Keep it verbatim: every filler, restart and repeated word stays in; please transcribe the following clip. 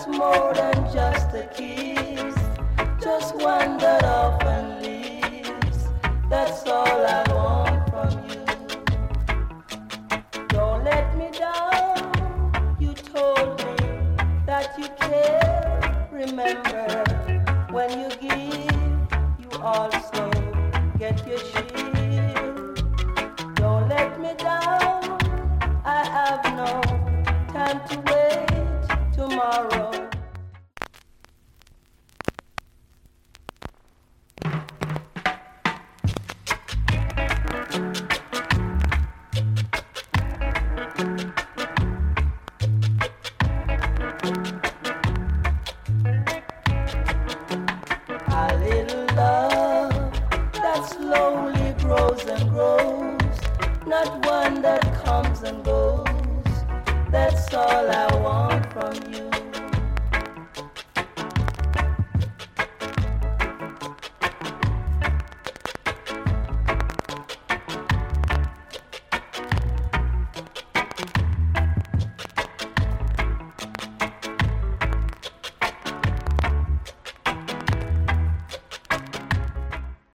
that's more than just a kiss, just one that often leaves. That's all I want from you. Don't let me down. You told me that you care. Remember, when you give, you also get your share. Don't let me down. I have no time to wait tomorrow. A little love that slowly grows and grows, not one that comes and goes. That's all I want from you.